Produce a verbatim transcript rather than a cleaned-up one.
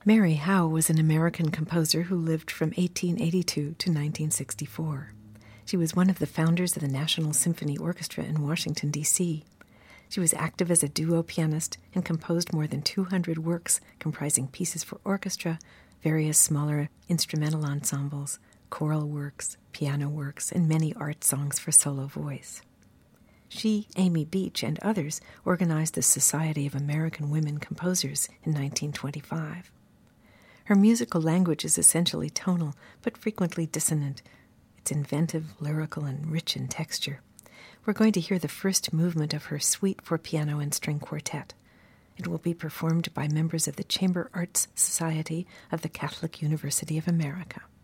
Mary Howe was an American composer who lived from eighteen eighty-two to nineteen sixty-four. She was one of the founders of the National Symphony Orchestra in Washington, D C She was active as a duo pianist and composed more than two hundred works comprising pieces for orchestra, various smaller instrumental ensembles, choral works, piano works, and many art songs for solo voice. She, Amy Beach, and others organized the Society of American Women Composers in nineteen twenty-five. Her musical language is essentially tonal, but frequently dissonant. It's inventive, lyrical, and rich in texture. We're going to hear the first movement of her Suite for Piano and String Quartet. It will be performed by members of the Chamber Arts Society of the Catholic University of America.